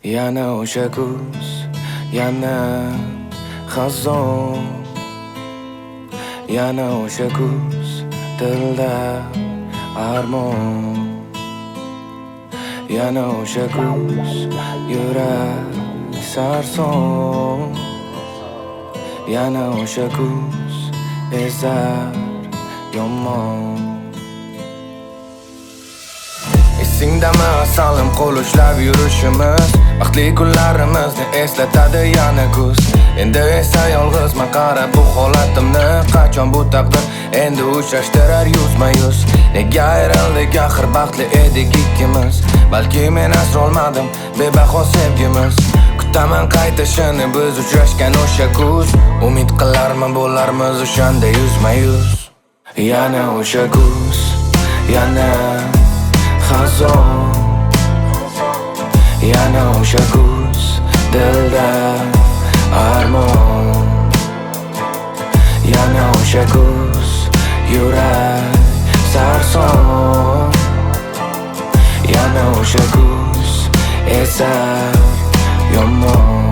Yana o'sha kuz, yana xazon. Yana o'sha kuz, dilda armon. Yana o'sha kuz, yurak sarson. Yana o'sha kuz, ezar yomon. Esingdami asalim qo'l ushlab yurishimiz, vaqtli kunlarimizni eslatadi yana kuz. Endi esa yolg'izman, qara bu holatimni, qachon bu taqdir endi uchrashtirar yuzma-yuz. Nega ayrildik, axir baxtli edik ikkimiz. Balki men asrolmadim bebaho sevgimiz. Kutaman qaytishini biz uchrashgan o'sha kuz. Umid qilarman bo'larmiz o'shanda yuzma-yuz. Yana o'sha kuz, yana xazon. Yana o'sha kuz, dilda armon. Yana o'sha kuz, yurak sarson. Yana o'sha kuz, esar yomon.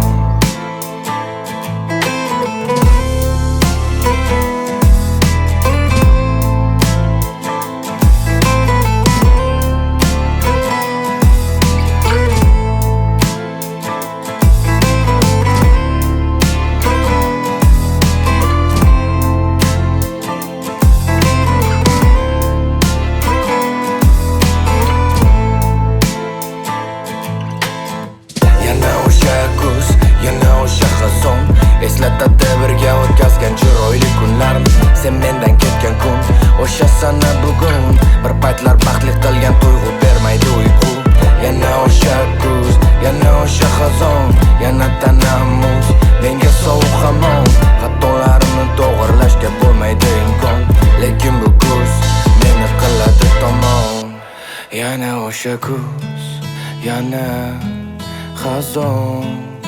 Eslatadi birga o'tkazgan chiroyli kunlarni. Sen mendan ketgan kun, o'sha sana bugun. Bir paytlar baxtli qilgan tuyg'u bermaydi uyqu. Yana o'sha kuz, yana o'sha xazon. Yana tanamiz menga sovuq hamon. Xatolarimni to'g'irlashga bo'lmaydi imkon, lekin bu kuz meni qiladi tomon. Yana o'sha kuz, yana xazon.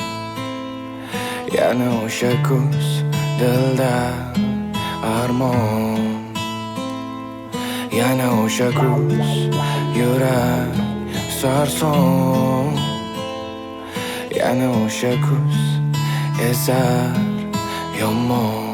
Yana o'sha kuz, dilda armon. Yana o'sha kuz, yurak sarson. Yana o'sha kuz, ezar yomon.